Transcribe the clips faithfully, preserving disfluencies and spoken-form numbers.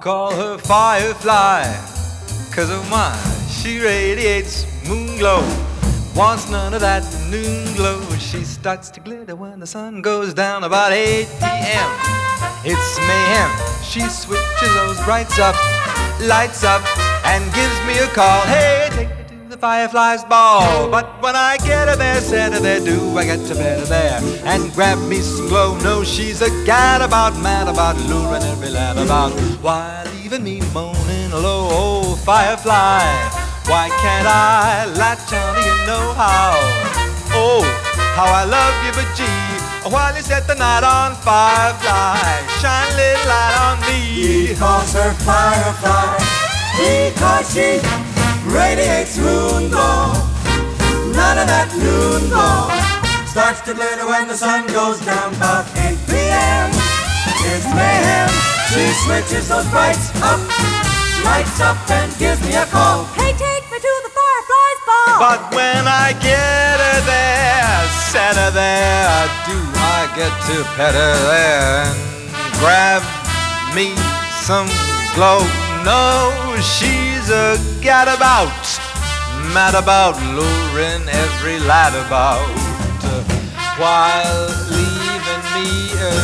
call her Firefly, 'cause of my, she radiates moon glow. Wants none of that noon glow. She starts to glitter when the sun goes down about eight p.m. It's mayhem. She switches those brights up, lights up, and gives me a call. Hey, take me to the Firefly's ball. But when I get her there, said her there, do I get to bed her there and grab me some glow? No, she's a gad about, mad about, luring every lad about, while leaving me moaning low. Oh, Firefly, why can't I latch on to you know how? Oh, how I love you, but gee, while you set the night on Firefly, shine a little light on me. He calls her Firefly because she radiates moon glow. None of that noon glow starts to glitter when the sun goes down about eight p.m. It's mayhem. She switches those brights up, lights up, and gives me a call. Hey, take me to the Firefly's ball. But when I get her there, set her there, do I get to pet her there and grab me some glow? No, she's a gad about, mad about, luring every lad about, while leaving me a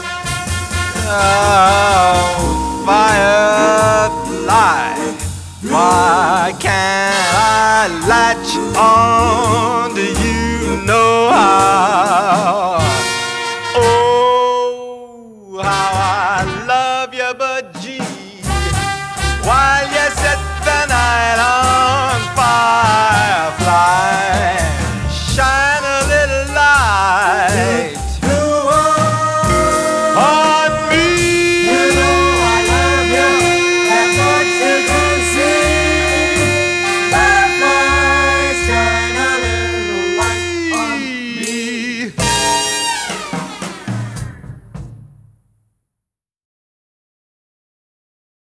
oh, Firefly. Why can't I latch on to you know how?